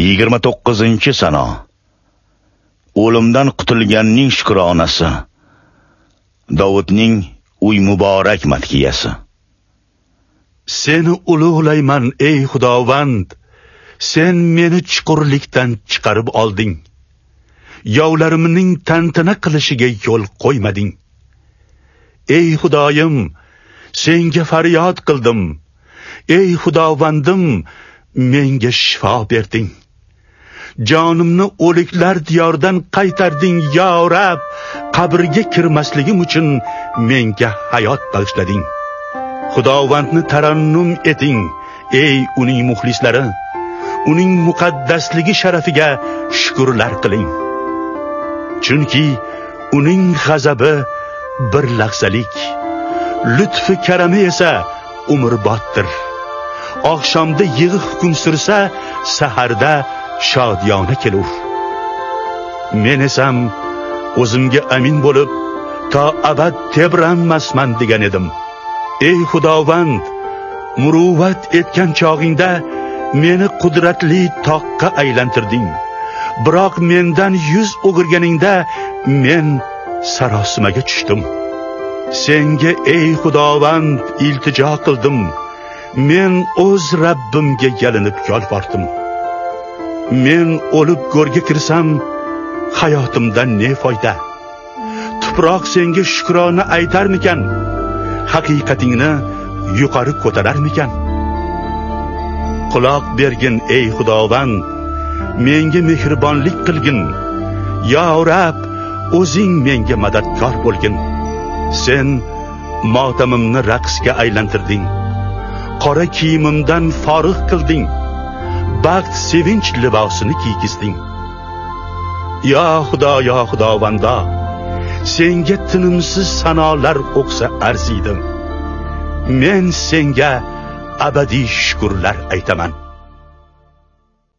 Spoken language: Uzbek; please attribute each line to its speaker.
Speaker 1: 29-sano. O'limdan qutulganning shukronasi. Davudning uy muborak madhiyasi.
Speaker 2: Seni ulug'layman ey Xudovand. Sen meni chuqurlikdan chiqarib olding. Yovlarimning tantana qilishiga yo'l qo'ymading. Ey Xudoyim, senga faryod qildim. Ey Xudovandim, menga shifo berding. Jonimni o'liklar diyoridan qaytarding, ya Rab. Qabrga kirmasligim uchun menga hayot bag'ishlading. Xudovandni tarannum eting, ey uning muxlislari. Uning muqaddasligi sharafiga shukrlar qiling. Chunki uning g'azabi bir lahzalik, lutfi karami esa umrboddir. Oqshomda yig'i hukm sursa, saharda shodiyona kelur. Men esam o'zimga amin bo'lib, to abad tebranmasman degan edim. Ey Xudovand, muruvvat etgan chog'ingda meni qudratli toqqa aylantirding. Biroq mendan yuz o'girganingda men sarosimaga tushdim. Senga ey Xudovand iltijo qildim. Men o'z Rabbimga yalinib yolvordim. Men o'lib go'rga kirsam, hayotimdan ne foyda? Tuproq senga shukrona aytarmikan? Haqiqatingni yuqori ko'tararmikan? Quloq bergin ey Xudovand, menga mehribonlik qilgin. Ya Rab, o'zing menga madadkor bo'lgin. Sen motamimni raqsga aylantirding. Qora kiyimimdan forig' qilding. Baxt sevinch libosini kiygizding. Ya Xudo, ya Xudovando, senga tinimsiz sanolar o'qsa arziydim. Men senga abadiy shukrlar aytaman.